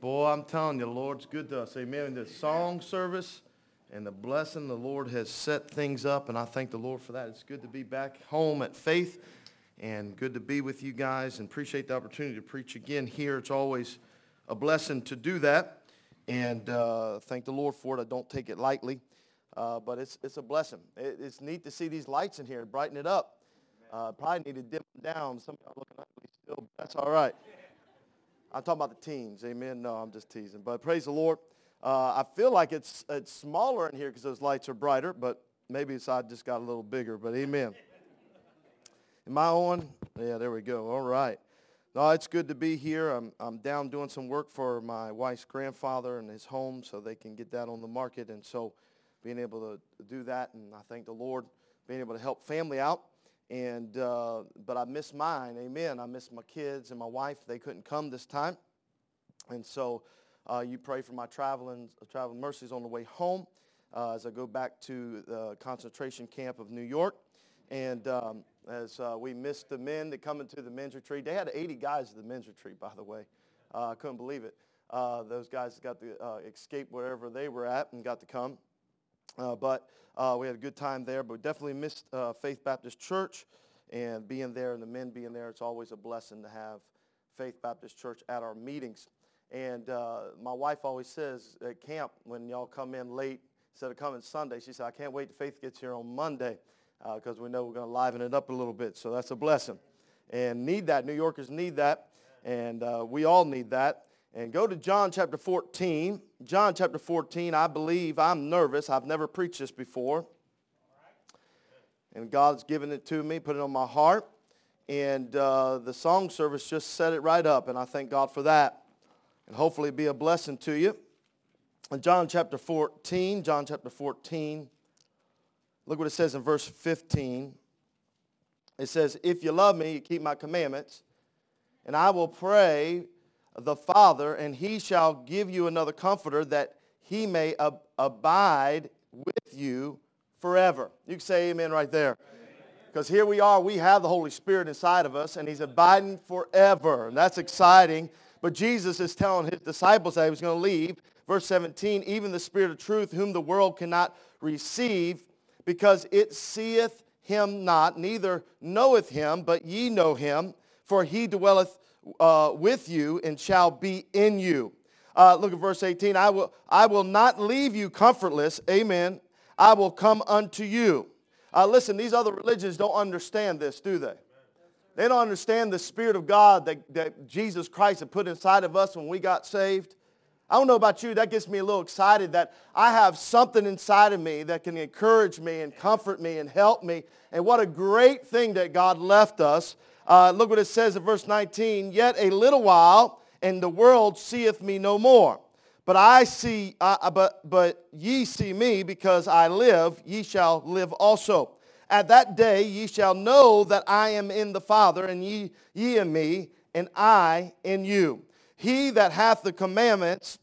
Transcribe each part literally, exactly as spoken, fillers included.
Boy, I'm telling you, the Lord's good to us. Amen. The song service and the blessing, the Lord has set things up, and I thank the Lord for that. It's good to be back home at Faith, and good to be with you guys, and appreciate the opportunity to preach again here. It's always a blessing to do that, and uh, thank the Lord for it. I don't take it lightly, uh, but it's it's a blessing. It, it's neat to see these lights in here, brighten it up. Uh, probably need to dim them down. Some of y'all looking ugly still, but that's all right. I'm talking about the teens, amen? No, I'm just teasing. But praise the Lord. Uh, I feel like it's it's smaller in here because those lights are brighter, but maybe it's I just got a little bigger, but amen. Am I on? Yeah, there we go. All right. No, it's good to be here. I'm I'm down doing some work for my wife's grandfather and his home so they can get that on the market, and so being able to do that, and I thank the Lord being able to help family out. And uh, but I miss mine, amen. I miss my kids and my wife. They couldn't come this time, and so uh, you pray for my traveling traveling mercies on the way home uh, as I go back to the concentration camp of New York. And um, as uh, we missed the men that come into the men's retreat, they had eighty guys at the men's retreat, by the way. Uh, I couldn't believe it. Uh, those guys got to uh, escape wherever they were at and got to come. Uh, but uh, we had a good time there, but we definitely missed uh, Faith Baptist Church, and being there and the men being there, it's always a blessing to have Faith Baptist Church at our meetings. And uh, my wife always says at camp, when y'all come in late, instead of coming Sunday, she said, I can't wait till Faith gets here on Monday, because uh, we know we're going to liven it up a little bit, so that's a blessing. And need that. New Yorkers need that, and uh, we all need that. And go to John chapter fourteen. John chapter fourteen, I believe, I'm nervous. I've never preached this before. And God's given it to me, put it on my heart. And uh, the song service just set it right up, and I thank God for that. And hopefully it'll be a blessing to you. In John chapter fourteen, John chapter fourteen, look what it says in verse fifteen. It says, if you love me, you keep my commandments, and I will pray the Father, and he shall give you another comforter, that he may ab- abide with you forever. You can say amen right there. Because here we are, we have the Holy Spirit inside of us, and he's abiding forever. And that's exciting. But Jesus is telling his disciples that he was going to leave. Verse seventeen, even the Spirit of truth, whom the world cannot receive, because it seeth him not, neither knoweth him, but ye know him, for he dwelleth Uh, with you and shall be in you. Uh, look at verse eighteen. I will, I will not leave you comfortless. Amen. I will come unto you. Uh, listen, these other religions don't understand this, do they? They don't understand the Spirit of God that, that Jesus Christ had put inside of us when we got saved. I don't know about you, that gets me a little excited that I have something inside of me that can encourage me and comfort me and help me. And what a great thing that God left us. Uh, look what it says in verse nineteen. Yet a little while, and the world seeth me no more. But I see, uh, but but ye see me, because I live. Ye shall live also. At that day ye shall know that I am in the Father, and ye ye in me, and I in you. He that hath the commandments,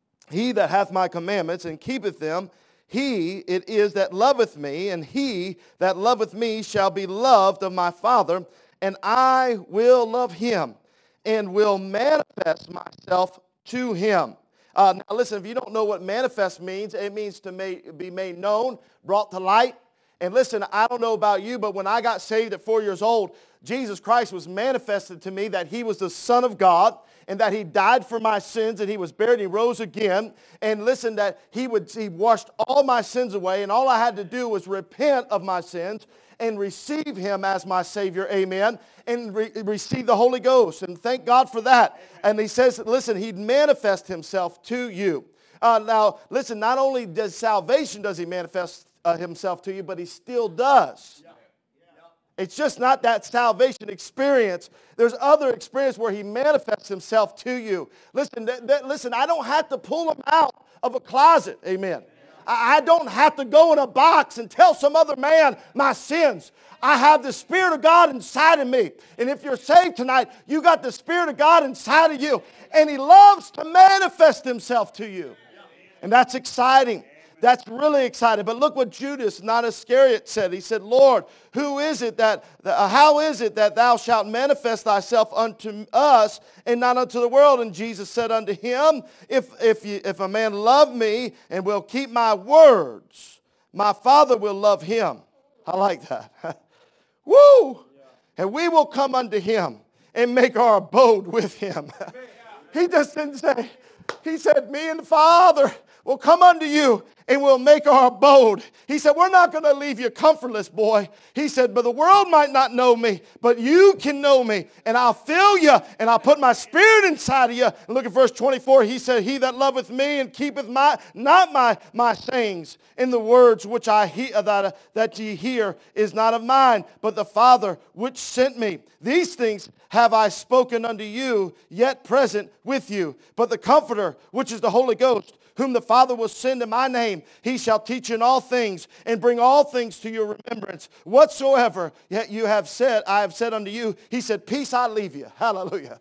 he that hath my commandments, and keepeth them, he it is that loveth me, and he that loveth me shall be loved of my Father, and I will love him, and will manifest myself to him. Uh, now listen, if you don't know what manifest means, it means to make, be made known, brought to light. And listen, I don't know about you, but when I got saved at four years old, Jesus Christ was manifested to me that he was the Son of God, and that he died for my sins, and he was buried, and he rose again. And listen, that he would he washed all my sins away, and all I had to do was repent of my sins and receive him as my Savior, amen, and re- receive the Holy Ghost, and thank God for that. And he says, listen, he'd manifest himself to you. Uh, now, listen, not only does salvation does he manifest uh, himself to you, but he still does. Yeah. Yeah. It's just not that salvation experience. There's other experience where he manifests himself to you. Listen, that, that, listen, I don't have to pull him out of a closet, amen. I don't have to go in a box and tell some other man my sins. I have the Spirit of God inside of me. And if you're saved tonight, you got the Spirit of God inside of you. And he loves to manifest himself to you. And that's exciting. That's really exciting. But look what Judas, not Iscariot, said. He said, Lord, who is it that, uh, how is it that thou shalt manifest thyself unto us and not unto the world? And Jesus said unto him, if, if, you, if a man love me and will keep my words, my Father will love him. I like that. Woo! And we will come unto him and make our abode with him. He just didn't say, he said, me and the Father will come unto you and we'll make our abode. He said, we're not going to leave you comfortless, boy. He said, but the world might not know me, but you can know me, and I'll fill you, and I'll put my spirit inside of you. And look at verse twenty-four. He said, he that loveth me and keepeth my, not my, my sayings, in the words which I he, that, that ye hear is not of mine, but the Father which sent me. These things have I spoken unto you, yet present with you. But the Comforter, which is the Holy Ghost, whom the Father will send in my name, he shall teach you in all things, and bring all things to your remembrance. Whatsoever you have said, I have said unto you. He said, peace I leave you. Hallelujah.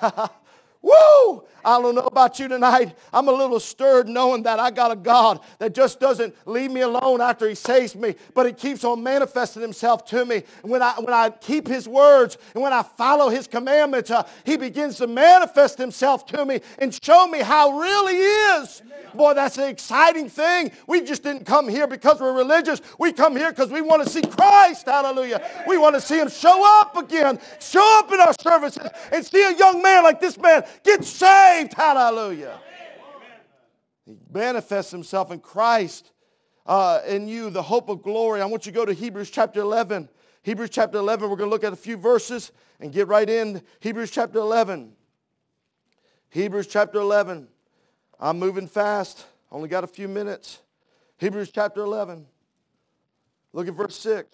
Woo! I don't know about you tonight. I'm a little stirred knowing that I got a God that just doesn't leave me alone after he saves me, but he keeps on manifesting himself to me. And when I, when I keep his words and when I follow his commandments, uh, he begins to manifest himself to me and show me how real he is. Amen. Boy, that's an exciting thing. We just didn't come here because we're religious. We come here because we want to see Christ. Hallelujah. Amen. We want to see him show up again, show up in our services, and see a young man like this man get saved. Hallelujah. Amen. He manifests himself in Christ, uh, in you, the hope of glory. I want you to go to Hebrews chapter eleven. Hebrews chapter eleven, we're going to look at a few verses and get right in. Hebrews chapter eleven. Hebrews chapter eleven. I'm moving fast. Only got a few minutes. Hebrews chapter eleven. Look at verse six.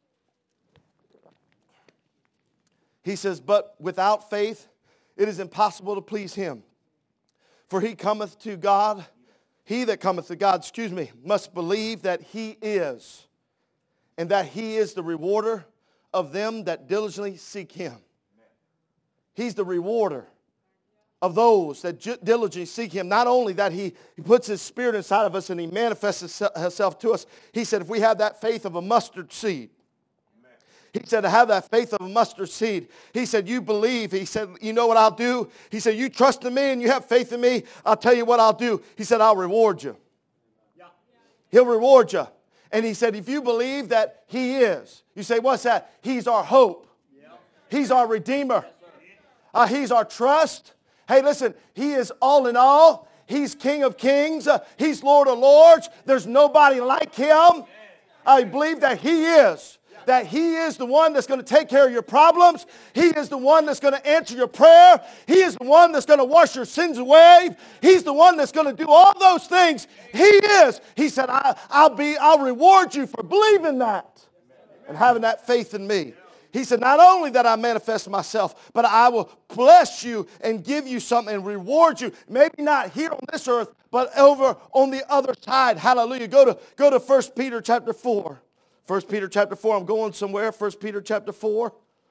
He says, but without faith it is impossible to please him. For he cometh to God, he that cometh to God, excuse me, must believe that he is, and that he is the rewarder of them that diligently seek him. He's the rewarder of those that diligently seek him. Not only that he, he puts his spirit inside of us and he manifests himself to us. He said if we have that faith of a mustard seed, he said to have that faith of a mustard seed. He said, you believe. He said, you know what I'll do? He said, you trust in me and you have faith in me. I'll tell you what I'll do. He said, I'll reward you. He'll reward you. And he said, if you believe that he is. You say, what's that? He's our hope. He's our redeemer. Uh, he's our trust. Hey, listen, he is all in all. He's King of kings. Uh, he's Lord of lords. There's nobody like him. I believe that he is. That he is the one that's going to take care of your problems. He is the one that's going to answer your prayer. He is the one that's going to wash your sins away. He's the one that's going to do all those things. He is. He said, I, I'll be, I'll reward you for believing that and having that faith in me. He said, not only that I manifest myself, but I will bless you and give you something and reward you. Maybe not here on this earth, but over on the other side. Hallelujah. Go to, go to First Peter chapter four. First Peter chapter four, I'm going somewhere. First Peter chapter four.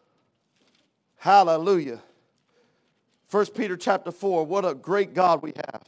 Hallelujah. First Peter chapter four, what a great God we have.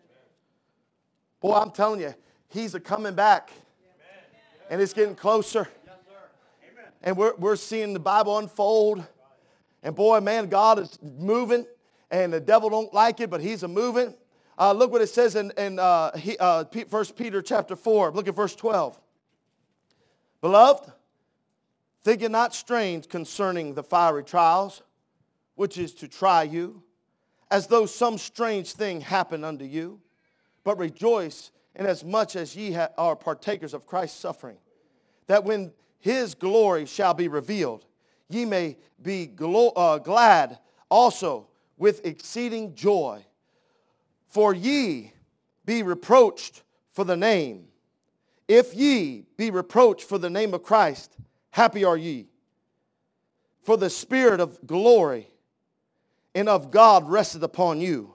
Boy, I'm telling you, he's a coming back. And it's getting closer. And we're, we're seeing the Bible unfold. And boy, man, God is moving. And the devil don't like it, but he's a moving. Uh, look what it says in, in uh, he, uh, First Peter chapter four. Look at verse twelve. Beloved, think it not strange concerning the fiery trials, which is to try you, as though some strange thing happened unto you. But rejoice inasmuch as ye ha- are partakers of Christ's suffering, that when his glory shall be revealed, ye may be glo- uh, glad also with exceeding joy. For ye be reproached for the name. If ye be reproached for the name of Christ, happy are ye. For the Spirit of glory and of God resteth upon you.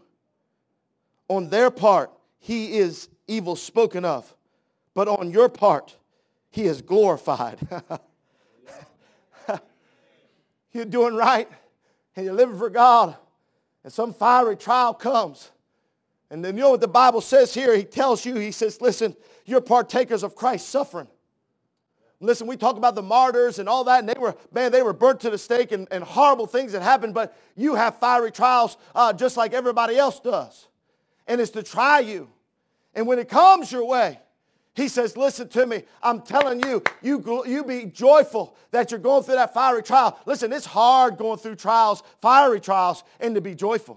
On their part, he is evil spoken of, but on your part, he is glorified. You're doing right, and you're living for God, and some fiery trial comes, And then you know what the Bible says here? He tells you, he says, listen, you're partakers of Christ's suffering. Listen, we talk about the martyrs and all that, and they were, man, they were burnt to the stake and, and horrible things that happened, but you have fiery trials uh, just like everybody else does. And it's to try you. And when it comes your way, he says, listen to me, I'm telling you, you, you be joyful that you're going through that fiery trial. Listen, it's hard going through trials, fiery trials, and to be joyful.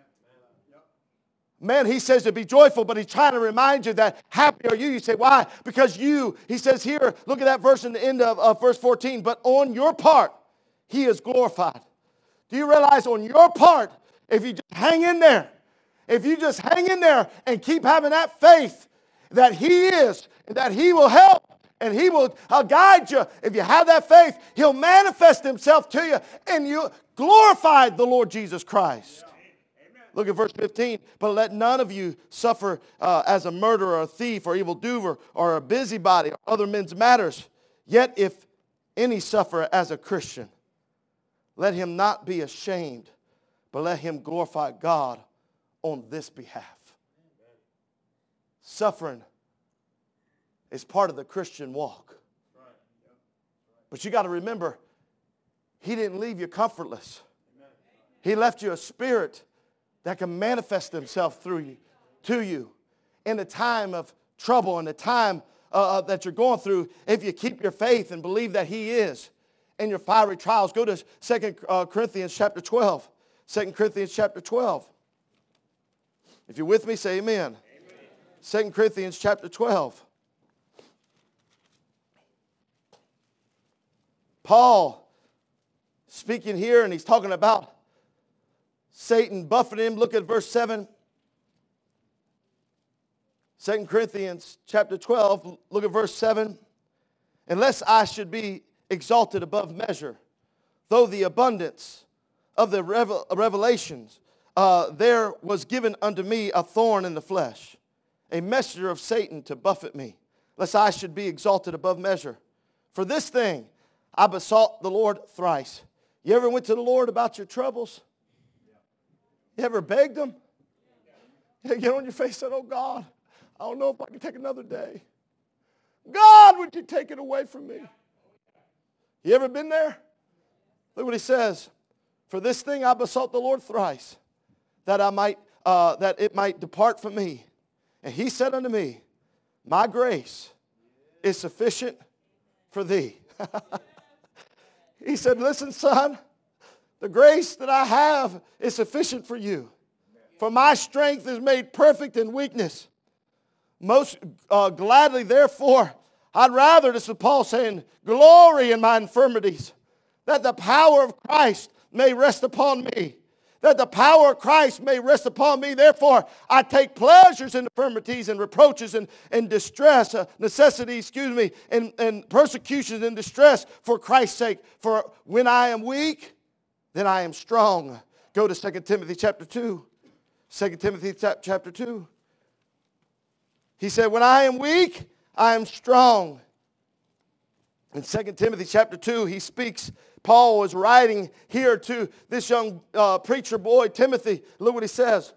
Man, he says to be joyful, but he's trying to remind you that happy are you. You say, why? Because you, he says here, look at that verse in the end of, of verse fourteen, but on your part, he is glorified. Do you realize on your part, if you just hang in there, if you just hang in there and keep having that faith that he is, and that he will help, and he will uh, guide you, if you have that faith, he'll manifest himself to you, and you glorify the Lord Jesus Christ. Look at verse fifteen. But let none of you suffer uh, as a murderer, or a thief, or evildoer, or a busybody, or other men's matters. Yet if any suffer as a Christian, let him not be ashamed, but let him glorify God on this behalf. Suffering is part of the Christian walk. But you got to remember, he didn't leave you comfortless. He left you a spirit that can manifest himself through you, to you, in the time of trouble, in the time uh, that you're going through. If you keep your faith and believe that he is in your fiery trials, go to Second Corinthians chapter twelve. Second Corinthians chapter twelve. If you're with me, say amen. Amen. Second Corinthians chapter twelve. Paul speaking here, and he's talking about Satan buffeted him. Look at verse seven. Second Corinthians chapter twelve, look at verse seven. Unless I should be exalted above measure, though the abundance of the revel- revelations, uh, there was given unto me a thorn in the flesh, a messenger of Satan to buffet me, lest I should be exalted above measure. For this thing I besought the Lord thrice. You ever went to the Lord about your troubles? You ever begged him? You get on your face and said, oh God, I don't know if I can take another day. God, would you take it away from me? You ever been there? Look what he says. For this thing I besought the Lord thrice, that I might, uh, that it might depart from me. And he said unto me, my grace is sufficient for thee. He said, listen, son, the grace that I have is sufficient for you. For my strength is made perfect in weakness. Most uh, gladly, therefore, I'd rather, this is Paul saying, glory in my infirmities, that the power of Christ may rest upon me. That the power of Christ may rest upon me. Therefore, I take pleasures in infirmities and reproaches and, and distress, uh, necessity, excuse me, and, and persecutions and distress for Christ's sake. For when I am weak, then I am strong. Go to Second Timothy chapter two. Second Timothy chapter two. He said, when I am weak, I am strong. In Second Timothy chapter two, he speaks, Paul was writing here to this young uh, preacher boy, Timothy. Look what he says.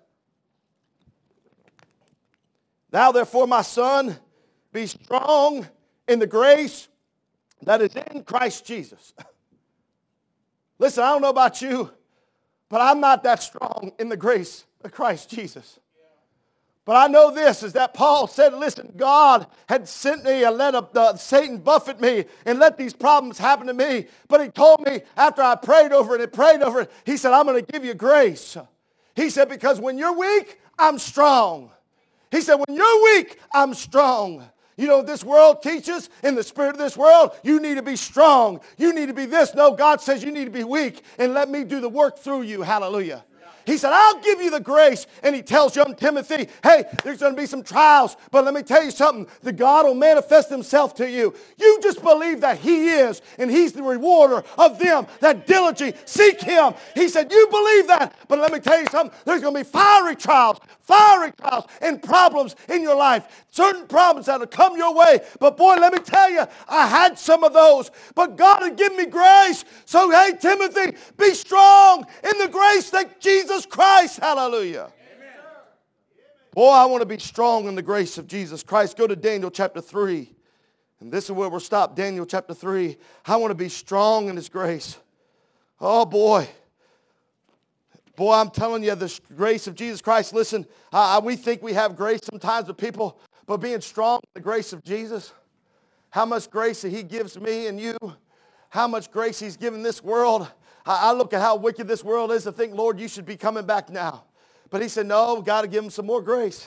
Thou therefore, my son, be strong in the grace that is in Christ Jesus. Listen, I don't know about you, but I'm not that strong in the grace of Christ Jesus. But I know this, is that Paul said, listen, God had sent me and let a, uh, Satan buffet me and let these problems happen to me. But he told me after I prayed over it and prayed over it, he said, I'm going to give you grace. He said, because when you're weak, I'm strong. He said, when you're weak, I'm strong. You know, this world teaches, in the spirit of this world, you need to be strong. You need to be this. No, God says you need to be weak and let me do the work through you. Hallelujah. He said, I'll give you the grace. And he tells young Timothy, hey, there's going to be some trials, but let me tell you something. The God will manifest himself to you. You just believe that he is, and he's the rewarder of them that diligently seek him. He said, you believe that, but let me tell you something. There's going to be fiery trials, fiery trials and problems in your life. Certain problems that will come your way. But boy, let me tell you, I had some of those. But God had given me grace. So, hey, Timothy, be strong in the grace that Jesus Christ. Hallelujah. Amen. Boy, I want to be strong in the grace of Jesus Christ. Go to Daniel chapter three. And this is where we'll stop. Daniel chapter three. I want to be strong in His grace. Oh, boy. Boy, I'm telling you, the grace of Jesus Christ. Listen, uh, we think we have grace sometimes with people, but being strong in the grace of Jesus, how much grace that He gives me and you, how much grace He's given this world. I, I look at how wicked this world is to think, Lord, you should be coming back now. But He said, no, we've got to give him some more grace.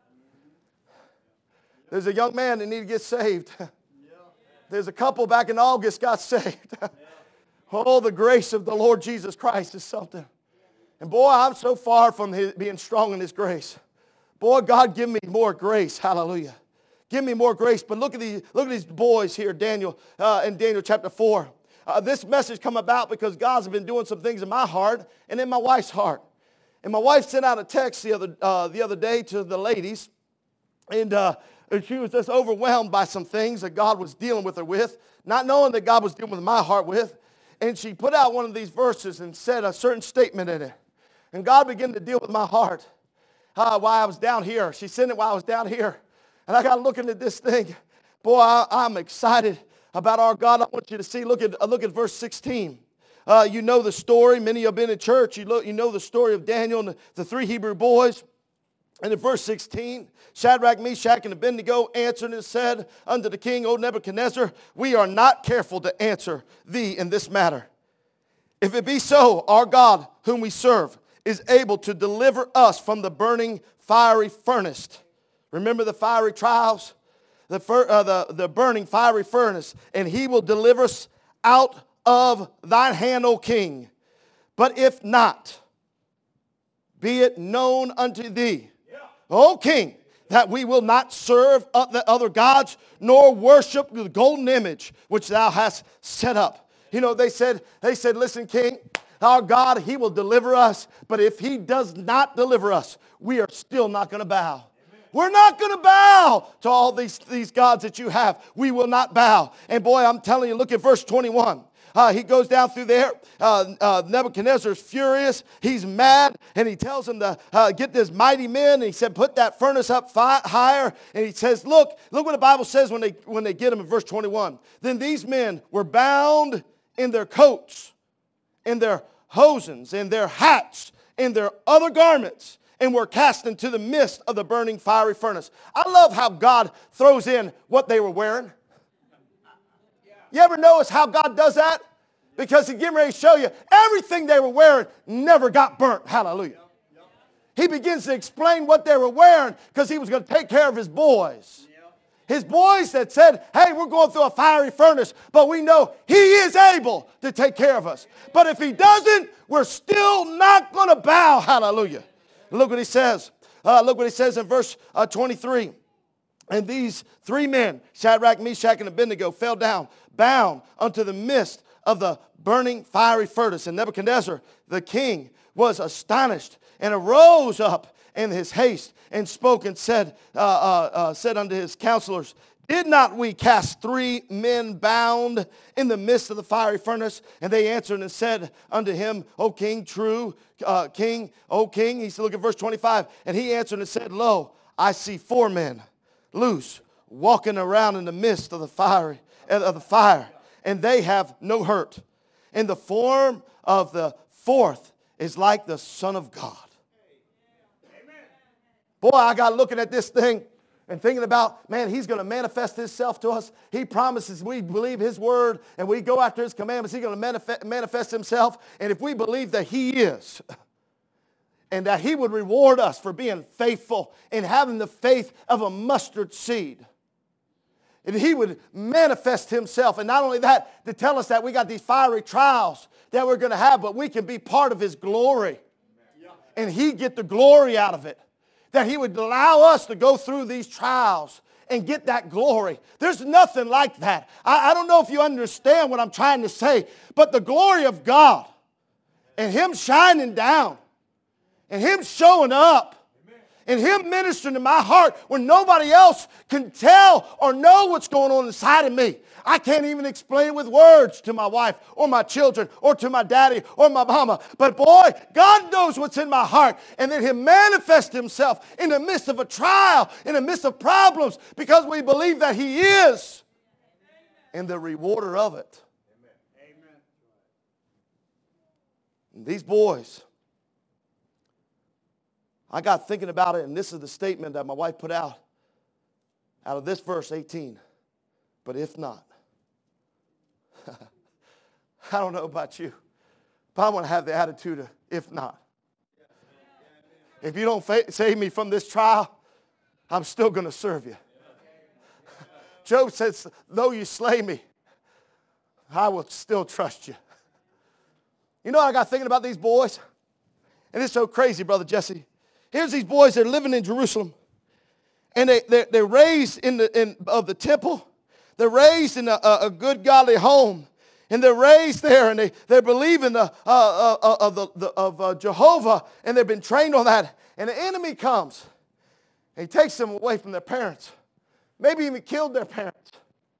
There's a young man that needed to get saved. There's a couple back in August got saved. Oh, the grace of the Lord Jesus Christ is something. And boy, I'm so far from his, being strong in His grace. Boy, God, give me more grace. Hallelujah. Give me more grace. But look at these, look at these boys here, Daniel, uh, in Daniel chapter four. Uh, this message come about because God's been doing some things in my heart and in my wife's heart. And my wife sent out a text the other, uh, the other day to the ladies. And uh, she was just overwhelmed by some things that God was dealing with her with, not knowing that God was dealing with my heart with. And she put out one of these verses and said a certain statement in it. And God began to deal with my heart uh, while I was down here. She sent it while I was down here. And I got looking at this thing. Boy, I, I'm excited about our God. I want you to see, look at, uh, look at verse sixteen. Uh, you know the story. Many have been in church. You, look, you know the story of Daniel and the, the three Hebrew boys. And in verse sixteen, Shadrach, Meshach, and Abednego answered and said unto the king, O Nebuchadnezzar, we are not careful to answer thee in this matter. If it be so, our God, whom we serve, is able to deliver us from the burning fiery furnace. Remember the fiery trials? The, fir- uh, the, the burning fiery furnace. And He will deliver us out of thine hand, O king. But if not, be it known unto thee, O king, that we will not serve the other gods, nor worship the golden image which thou hast set up. You know, they said, they said, listen, king, our God, He will deliver us. But if He does not deliver us, we are still not going to bow. Amen. We're not going to bow to all these, these gods that you have. We will not bow. And boy, I'm telling you, look at verse twenty-one. Uh, he goes down through there. Uh, uh, Nebuchadnezzar's furious. He's mad. And he tells him to uh, get this mighty men. And he said, put that furnace up fi- higher. And he says, look, look what the Bible says when they, when they get him in verse twenty-one. Then these men were bound in their coats, in their hosens, in their hats, in their other garments, and were cast into the midst of the burning fiery furnace. I love how God throws in what they were wearing. You ever notice how God does that? Because He's getting ready to show you everything they were wearing never got burnt. Hallelujah. He begins to explain what they were wearing because He was going to take care of His boys. His boys that said, hey, we're going through a fiery furnace, but we know He is able to take care of us. But if He doesn't, we're still not going to bow. Hallelujah. Look what He says. Uh, look what He says in verse uh, twenty-three. And these three men, Shadrach, Meshach, and Abednego, fell down, bound unto the midst of the burning fiery furnace. And Nebuchadnezzar, the king, was astonished and arose up in his haste and spoke and said, uh, uh, uh, said unto his counselors, did not we cast three men bound in the midst of the fiery furnace? And they answered and said unto him, O king, true, uh, king, O king. He said, look at verse twenty-five. And he answered and said, lo, I see four men loose, walking around in the midst of the fiery of the fire, and they have no hurt. And the form of the fourth is like the Son of God. Amen. Boy, I got looking at this thing and thinking about, man, He's going to manifest Himself to us. He promises we believe His word and we go after His commandments. He's going to manifest, manifest Himself. And if we believe that He is, and that He would reward us for being faithful and having the faith of a mustard seed, and He would manifest Himself. And not only that, to tell us that we got these fiery trials that we're going to have, but we can be part of His glory. And He get the glory out of it. That He would allow us to go through these trials and get that glory. There's nothing like that. I, I don't know if you understand what I'm trying to say, but the glory of God and Him shining down and Him showing up And him ministering to my heart when nobody else can tell or know what's going on inside of me. I can't even explain it with words to my wife or my children or to my daddy or my mama. But boy, God knows what's in my heart. And then him manifest himself in the midst of a trial, in the midst of problems, because we believe that he is. And the rewarder of it. And these boys, I got thinking about it, and this is the statement that my wife put out, out of this verse eighteen. But if not, I don't know about you, but I want to have the attitude of if not. If you don't fa- save me from this trial, I'm still going to serve you. Job says, though you slay me, I will still trust you. You know what I got thinking about these boys? And it's so crazy, Brother Jesse. Here's these boys that are living in Jerusalem. And they, they're, they're raised in the, in, of the temple. They're raised in a, a good godly home. And they're raised there, and they, they believe in the, uh, uh, of, the, the, of uh, Jehovah, and they've been trained on that. And the enemy comes, and he takes them away from their parents. Maybe even killed their parents.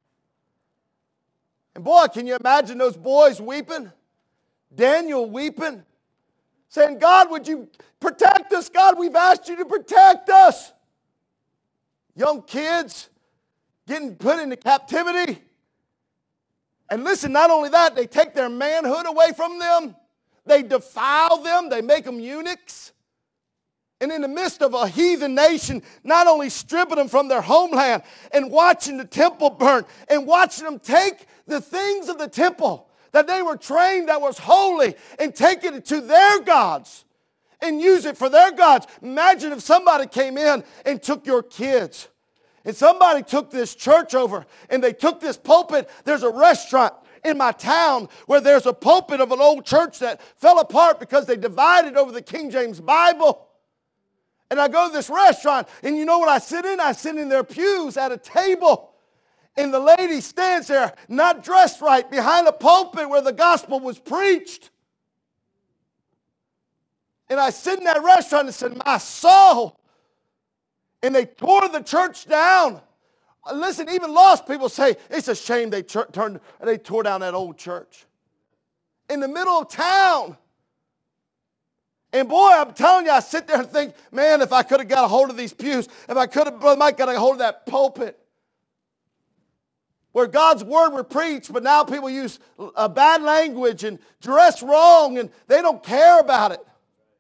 And boy, can you imagine those boys weeping? Daniel weeping, saying, God, would you protect us? God, we've asked you to protect us. Young kids getting put into captivity. And listen, not only that, they take their manhood away from them. They defile them. They make them eunuchs. And in the midst of a heathen nation, not only stripping them from their homeland and watching the temple burn and watching them take the things of the temple that they were trained that was holy and take it to their gods and use it for their gods. Imagine if somebody came in and took your kids, and somebody took this church over and they took this pulpit. There's a restaurant in my town where there's a pulpit of an old church that fell apart because they divided over the King James Bible. And I go to this restaurant, and you know what I sit in? I sit in their pews at a table. And the lady stands there, not dressed right, behind a pulpit where the gospel was preached. And I sit in that restaurant and said, my soul. And they tore the church down. Listen, even lost people say, it's a shame they ch- turned, they tore down that old church. In the middle of town. And boy, I'm telling you, I sit there and think, man, if I could have got a hold of these pews, if I could have, Brother Mike, got a hold of that pulpit, where God's word were preached, but now people use uh, bad language and dress wrong, and they don't care about it.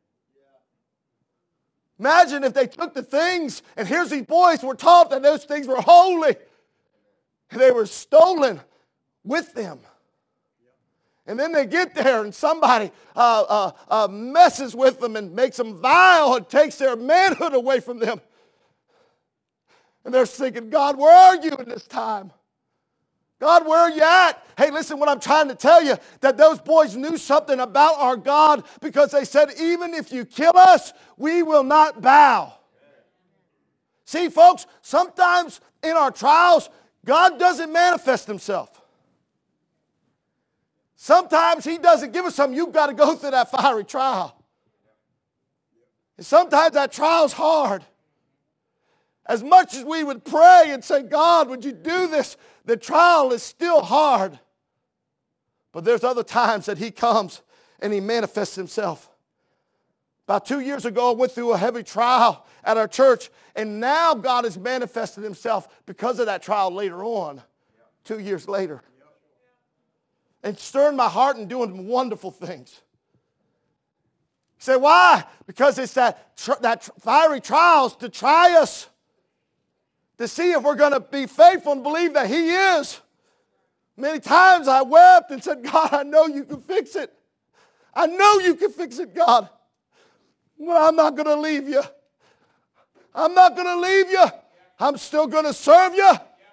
Imagine if they took the things, and here's these boys were taught that those things were holy, and they were stolen with them. And then they get there, and somebody uh, uh, uh, messes with them and makes them vile and takes their manhood away from them. And they're thinking, God, where are you in this time? God, where are you at? Hey, listen, what I'm trying to tell you, that those boys knew something about our God, because they said, even if you kill us, we will not bow. See, folks, sometimes in our trials, God doesn't manifest himself. Sometimes he doesn't give us something. You've got to go through that fiery trial. And sometimes that trial's hard. As much as we would pray and say, God, would you do this? The trial is still hard. But there's other times that he comes and he manifests himself. About two years ago, I went through a heavy trial at our church, and now God has manifested himself because of that trial later on, two years later. And stirring my heart and doing wonderful things. You say, why? Because it's that, tr- that tr- fiery trials to try us, to see if we're going to be faithful and believe that he is. Many times I wept and said, God, I know you can fix it. I know you can fix it, God. Well, I'm not going to leave you. I'm not going to leave you. I'm still going to serve you.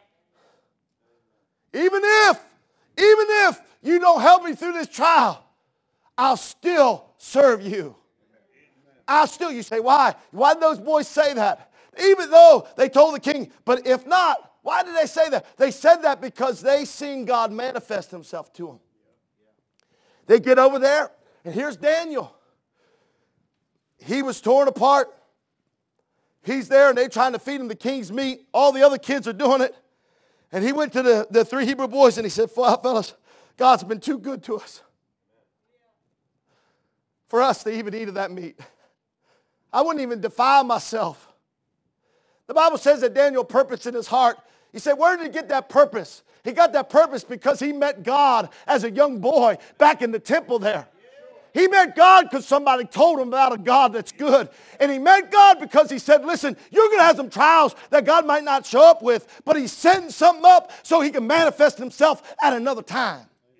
Even if, even if you don't help me through this trial, I'll still serve you. I'll still, you say, why? Why did those boys say that? Even though they told the king, but if not, why did they say that? They said that because they seen God manifest himself to them. They get over there, and here's Daniel. He was torn apart. He's there and they're trying to feed him the king's meat. All the other kids are doing it. And he went to the, the three Hebrew boys and he said, fellas, God's been too good to us for us to even eat of that meat. I wouldn't even defile myself. The Bible says that Daniel purposed in his heart. He said, where did he get that purpose? He got that purpose because he met God as a young boy back in the temple there. He met God because somebody told him about a God that's good. And he met God because he said, listen, you're going to have some trials that God might not show up with, but he's setting something up so he can manifest himself at another time.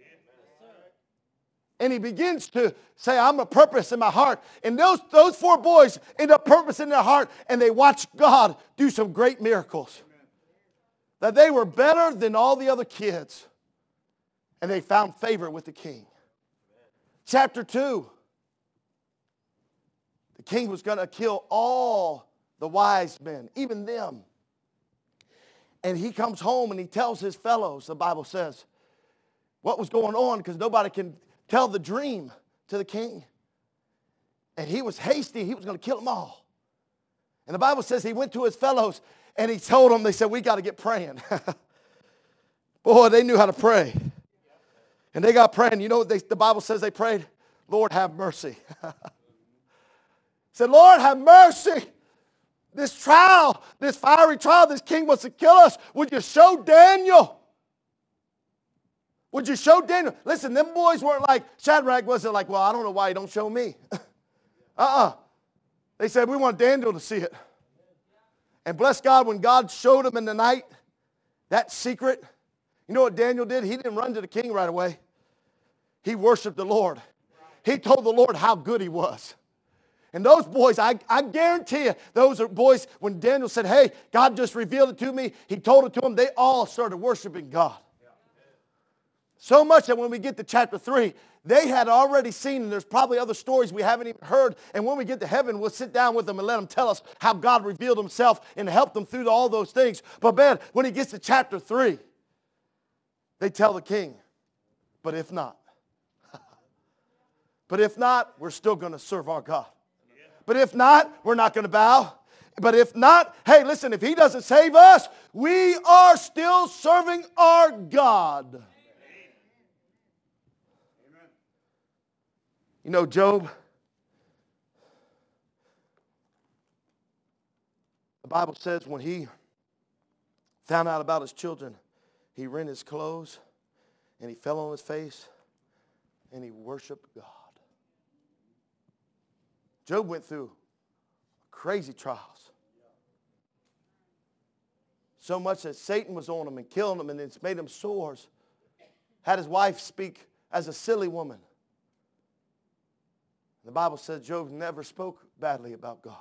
And he begins to say, I'm a purpose in my heart. And those, those four boys end up purpose in their heart, and they watched God do some great miracles. That they were better than all the other kids. And they found favor with the king. Chapter two. The king was going to kill all the wise men, even them. And he comes home and he tells his fellows, the Bible says, what was going on, because nobody can tell the dream to the king. And he was hasty. He was going to kill them all. And the Bible says he went to his fellows and he told them, they said, we got to get praying. Boy, they knew how to pray. And they got praying. You know what they, the Bible says they prayed? Lord, have mercy. Said, Lord, have mercy. This trial, this fiery trial, this king wants to kill us. Would you show Daniel? Would you show Daniel? Listen, them boys weren't like, Shadrach wasn't like, well, I don't know why you don't show me. uh-uh. They said, we want Daniel to see it. And bless God, when God showed him in the night, that secret, you know what Daniel did? He didn't run to the king right away. He worshiped the Lord. He told the Lord how good he was. And those boys, I, I guarantee you, those are boys, when Daniel said, hey, God just revealed it to me, he told it to them, they all started worshiping God. So much that when we get to chapter three, they had already seen, and there's probably other stories we haven't even heard, and when we get to heaven, we'll sit down with them and let them tell us how God revealed himself and helped them through all those things. But man, when he gets to chapter three, they tell the king, but if not, but if not, we're still going to serve our God. But if not, we're not going to bow. But if not, hey, listen, if he doesn't save us, we are still serving our God. Amen. You know, Job, the Bible says when he found out about his children, he rent his clothes and he fell on his face and he worshiped God. Job went through crazy trials. So much that Satan was on him and killing him, and it's made him sores. Had his wife speak as a silly woman. The Bible says Job never spoke badly about God.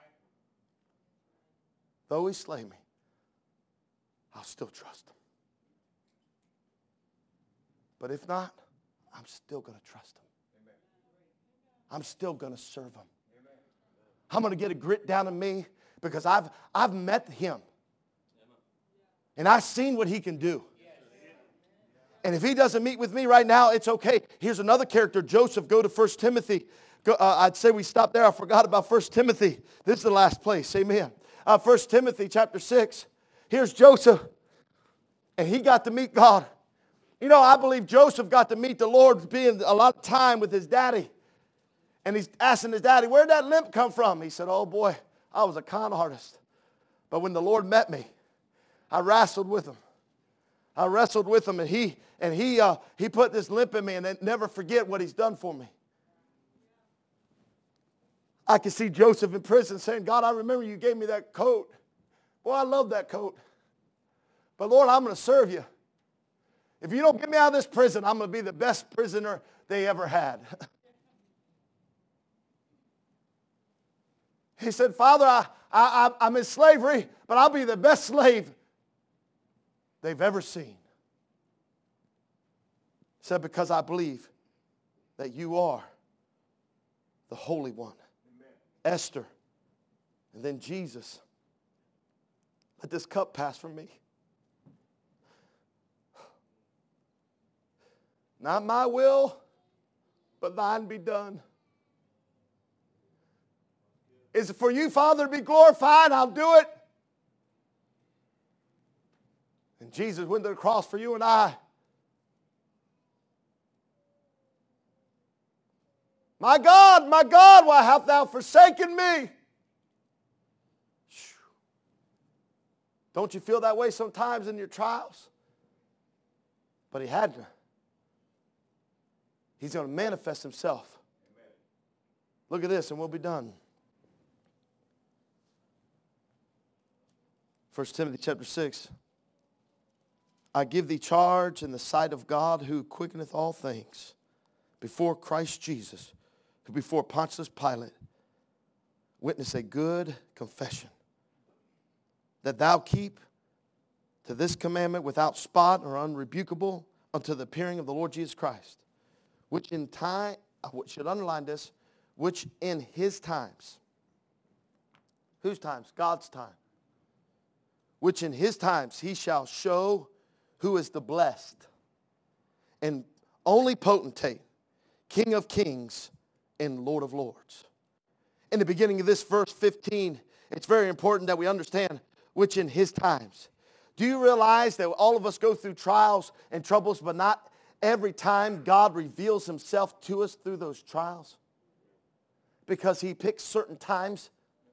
Though he slay me, I'll still trust him. But if not, I'm still going to trust him. I'm still going to serve him. I'm going to get a grit down in me because I've, I've met him. And I've seen what he can do. And if he doesn't meet with me right now, it's okay. Here's another character, Joseph. Go to First Timothy. Go, uh, I'd say we stop there. I forgot about First Timothy. This is the last place. Amen. Uh, First Timothy chapter six. Here's Joseph. And he got to meet God. You know, I believe Joseph got to meet the Lord being a lot of time with his daddy. And he's asking his daddy, where'd that limp come from? He said, oh boy, I was a con artist. But when the Lord met me, I wrestled with him. I wrestled with him, and he and he uh, he put this limp in me, and I never forget what he's done for me. I can see Joseph in prison saying, God, I remember you gave me that coat. Boy, I love that coat. But Lord, I'm going to serve you. If you don't get me out of this prison, I'm going to be the best prisoner they ever had. He said, Father, I, I, I'm in slavery, but I'll be the best slave they've ever seen. He said, because I believe that you are the Holy One. Amen. Esther, and then Jesus. Let this cup pass from me. Not my will, but thine be done. Is it for you, Father, to be glorified? I'll do it. And Jesus went to the cross for you and I. My God, my God, why hast thou forsaken me? Don't you feel that way sometimes in your trials? But he had to. He's going to manifest himself. Amen. Look at this and we'll be done. First Timothy chapter six. I give thee charge in the sight of God who quickeneth all things, before Christ Jesus, who before Pontius Pilate witnessed a good confession, that thou keep to this commandment without spot or unrebukable unto the appearing of the Lord Jesus Christ, which in time, I should underline this, which in his times, whose times? God's time, which in his times he shall show who is the blessed and only potentate, King of kings and Lord of lords. In the beginning of this verse fifteen, it's very important that we understand which in his times. Do you realize that all of us go through trials and troubles, but not every time God reveals himself to us through those trials? Because he picks certain times,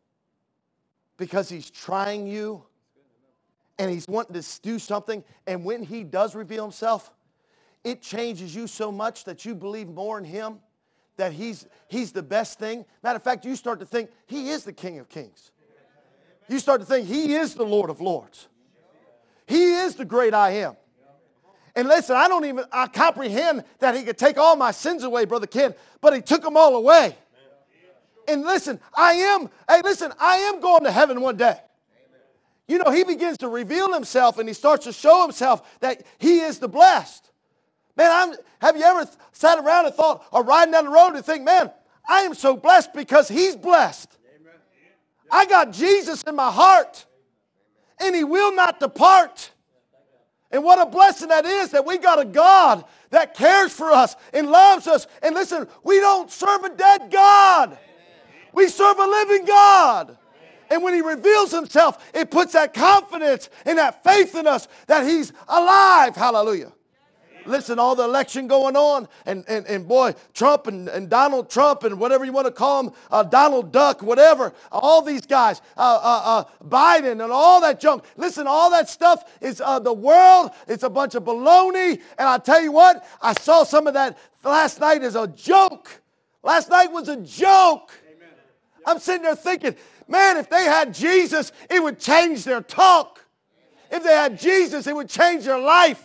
because he's trying you, and he's wanting to do something, and when he does reveal himself, it changes you so much that you believe more in him, that he's, he's the best thing. Matter of fact, you start to think he is the King of Kings. You start to think he is the Lord of Lords. He is the great I am. And listen, I don't even, I comprehend that he could take all my sins away, Brother Ken, but he took them all away. And listen, I am, hey, listen, I am going to heaven one day. You know, he begins to reveal himself and he starts to show himself that he is the blessed. Man, I'm, have you ever sat around and thought, or riding down the road and think, man, I am so blessed because he's blessed. I got Jesus in my heart, and he will not depart. And what a blessing that is, that we got a God that cares for us and loves us. And listen, we don't serve a dead God. We serve a living God. And when he reveals himself, it puts that confidence and that faith in us that he's alive. Hallelujah. Listen, all the election going on, and, and, and boy, Trump and, and Donald Trump and whatever you want to call him, uh, Donald Duck, whatever, all these guys, uh, uh, uh, Biden and all that junk. Listen, all that stuff is uh, the world. It's a bunch of baloney. And I tell you what, I saw some of that last night as a joke. Last night was a joke. Amen. I'm sitting there thinking, man, if they had Jesus, it would change their talk. If they had Jesus, it would change their life.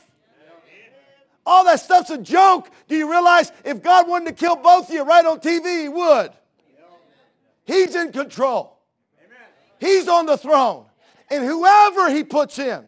All that stuff's a joke. Do you realize if God wanted to kill both of you right on T V, he would. He's in control. He's on the throne. And whoever he puts in,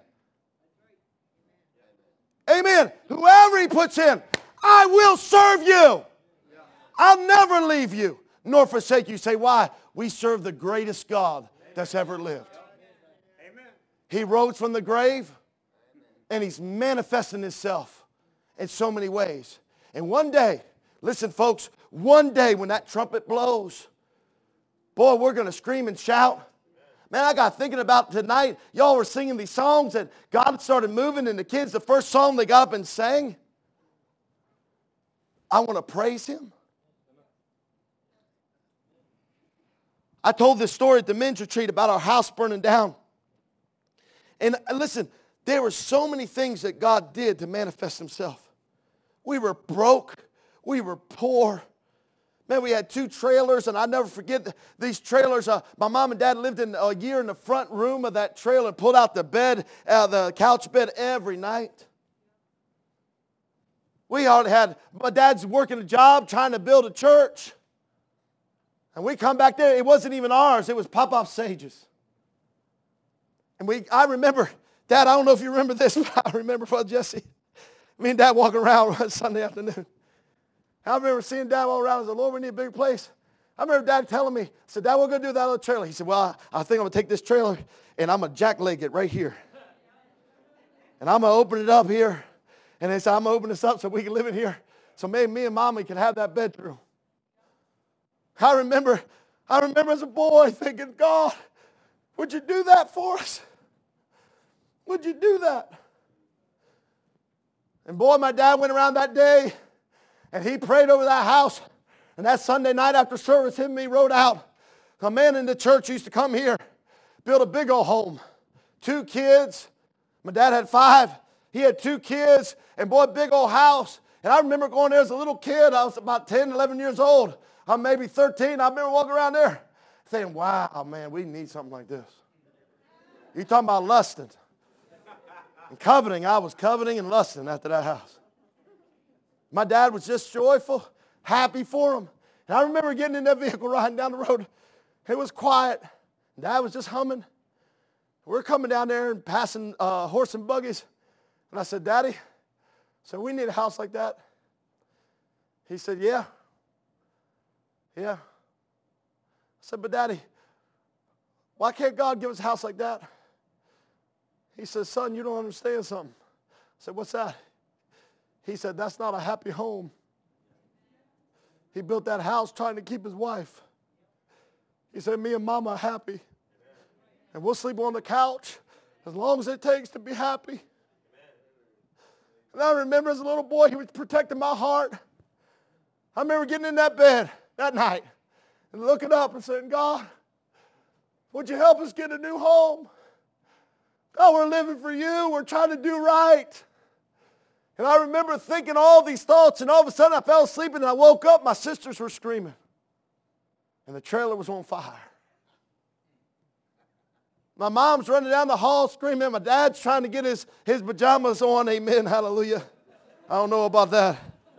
amen, whoever he puts in, I will serve you. I'll never leave you nor forsake you. Say, why? We serve the greatest God that's ever lived. He rose from the grave, and he's manifesting himself in so many ways. And one day, listen folks, one day when that trumpet blows, boy, we're going to scream and shout. Man, I got thinking about tonight, y'all were singing these songs and God started moving, and the kids, the first song they got up and sang, I want to praise him. I told this story at the men's retreat about our house burning down. And listen, there were so many things that God did to manifest himself. We were broke. We were poor. Man, we had two trailers, and I'll never forget these trailers. Uh, my mom and dad lived in a year in the front room of that trailer, pulled out the bed, uh, the couch bed every night. We already had, my dad's working a job trying to build a church. And we come back there, it wasn't even ours. It was Pop-Off Sage's. And we, I remember, Dad, I don't know if you remember this, but I remember Brother Jesse. Me and Dad walking around one Sunday afternoon. I remember seeing Dad walk around and said, Lord, we need a bigger place. I remember Dad telling me, I said, Dad, what are we going to do with that little trailer? He said, well, I, I think I'm going to take this trailer and I'm going to jackleg it right here. And I'm going to open it up here. And they said, I'm going to open this up so we can live in here. So maybe me and Mommy can have that bedroom. I remember I remember as a boy thinking, God, would you do that for us? Would you do that? And boy, my dad went around that day and he prayed over that house. And that Sunday night after service, him and me rode out. A man in the church used to come here, build a big old home. Two kids. My dad had five. He had two kids. And boy, big old house. And I remember going there as a little kid. I was about ten, eleven years old. I'm maybe thirteen. I remember walking around there saying, wow, man, we need something like this. You talking about lusting. And coveting. I was coveting and lusting after that house. My dad was just joyful, happy for him. And I remember getting in that vehicle riding down the road. It was quiet. Dad was just humming. We're coming down there and passing uh, horse and buggies. And I said, Daddy, so we need a house like that. He said, yeah. Yeah. I said, but Daddy, why can't God give us a house like that? He said, son, you don't understand something. I said, what's that? He said, that's not a happy home. He built that house trying to keep his wife. He said, me and Mama are happy. And we'll sleep on the couch as long as it takes to be happy. And I remember as a little boy, he was protecting my heart. I remember getting in that bed that night and looking up and saying, God, would you help us get a new home? God, we're living for you. We're trying to do right. And I remember thinking all these thoughts, and all of a sudden I fell asleep, and I woke up. My sisters were screaming. And the trailer was on fire. My mom's running down the hall screaming. My dad's trying to get his, his pajamas on. Amen. Hallelujah. I don't know about that.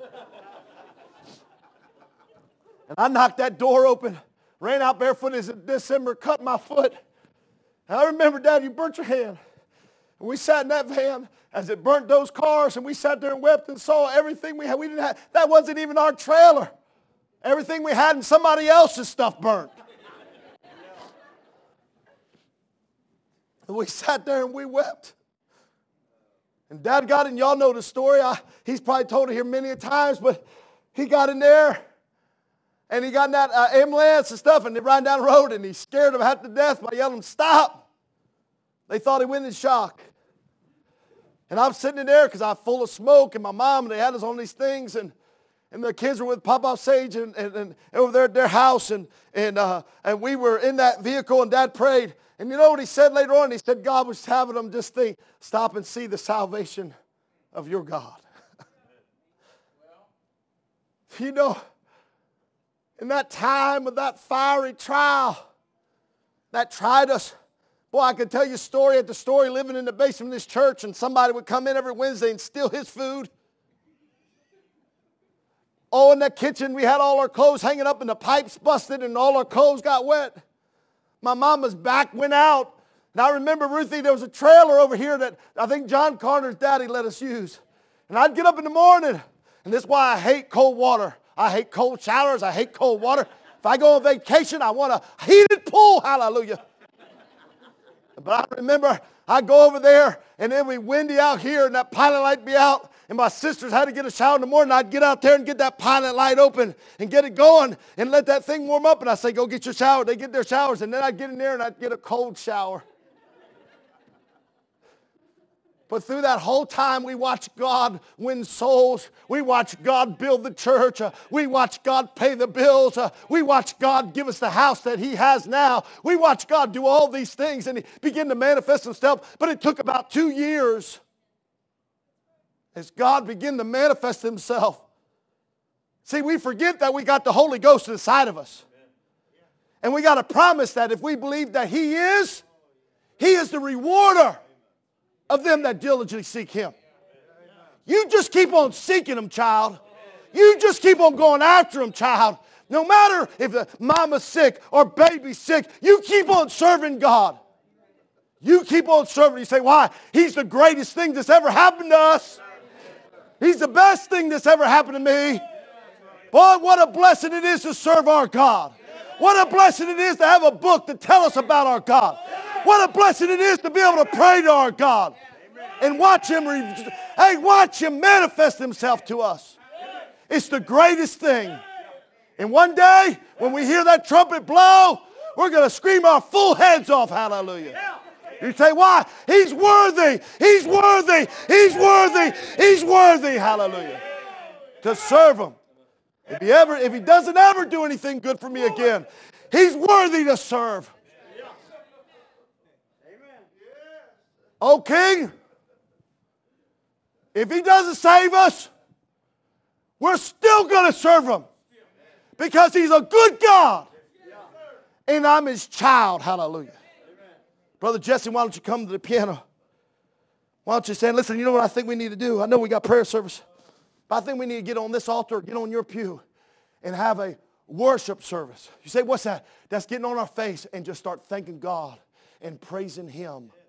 And I knocked that door open, ran out barefoot as in December, cut my foot. And I remember, Dad, you burnt your hand. And we sat in that van as it burnt those cars, and we sat there and wept and saw everything we had. We didn't have, that wasn't even our trailer. Everything we had and somebody else's stuff burnt. And we sat there and we wept. And Dad got in, y'all know the story. I, he's probably told it here many a times, but he got in there and he got in that uh, ambulance and stuff, and they ran down the road, and he scared them half to death by yelling, stop. They thought he went in shock. And I'm sitting in there because I'm full of smoke, and my mom, and they had us on these things, and And the kids were with Papa Sage and, and, and over there at their house. And, and, uh, and we were in that vehicle, and Dad prayed. And you know what he said later on? He said God was having them just think, stop and see the salvation of your God. You know, in that time of that fiery trial that tried us, boy, I could tell you story after story living in the basement of this church, and somebody would come in every Wednesday and steal his food. Oh, in that kitchen, we had all our clothes hanging up and the pipes busted and all our clothes got wet. My mama's back went out. And I remember, Ruthie, there was a trailer over here that I think John Carter's daddy let us use. And I'd get up in the morning, and this is why I hate cold water. I hate cold showers. I hate cold water. If I go on vacation, I want a heated pool. Hallelujah. But I remember I'd go over there, and then we windy out here, and that pilot light be out. And my sisters had to get a shower in the morning. I'd get out there and get that pilot light open and get it going and let that thing warm up. And I'd say, go get your shower. They get their showers. And then I'd get in there and I'd get a cold shower. But through that whole time, we watched God win souls. We watched God build the church. Uh, we watched God pay the bills. Uh, we watched God give us the house that he has now. We watched God do all these things, and he began to manifest himself. But it took about two years as God began to manifest himself. See, we forget that we got the Holy Ghost inside of us. And we got to promise that if we believe that he is, he is the rewarder of them that diligently seek him. You just keep on seeking him, child. You just keep on going after him, child. No matter if the mama's sick or baby's sick, you keep on serving God. You keep on serving. You say, why? He's the greatest thing that's ever happened to us. He's the best thing that's ever happened to me. Boy, what a blessing it is to serve our God. What a blessing it is to have a book to tell us about our God. What a blessing it is to be able to pray to our God and watch him, hey, watch him manifest himself to us. It's the greatest thing And one day, when we hear that trumpet blow, we're going to scream our full heads off. Hallelujah. You say, why? He's worthy. He's worthy. He's worthy. He's worthy. Hallelujah. To serve him. If he ever, if he doesn't ever do anything good for me again, he's worthy to serve. Oh, King, if he doesn't save us, we're still going to serve him. Because he's a good God. And I'm his child. Hallelujah. Brother Jesse, why don't you come to the piano? Why don't you stand? Listen, you know what I think we need to do? I know we got prayer service. But I think we need to get on this altar, get on your pew, and have a worship service. You say, what's that? That's getting on our face and just start thanking God and praising him